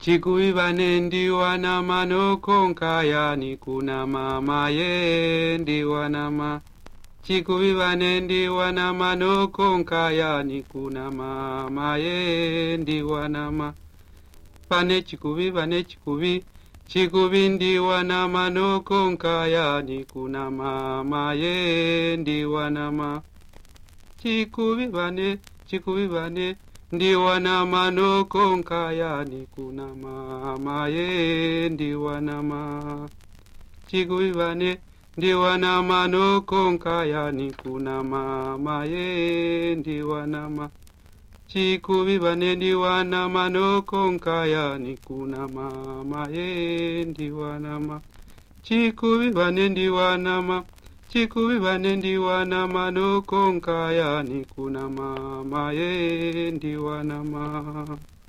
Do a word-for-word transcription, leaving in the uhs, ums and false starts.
chikuvi vane ndiwanama nokonkayani kuna mama ye ndiwanama chikuvi vane ndiwanama nokonkayani kuna mama ye ndiwanama pane chikuvi vane chikuvi chikuvi ndiwanama nokonkayani kuna mama ye ndiwanama chikuvi vane chikuvi vane ndiwanama nokonkayani kuna mama ye ndiwanama chikuvi vane ndiwanama nokonkayani kuna mama ye ndiwanama chikuvi vane ndiwanama nokonkayani kuna mama ye ndiwanama chikuvi vane ndiwanama chikuvi vane ndiwanama nokonkayani kuna mama ye ndiwanama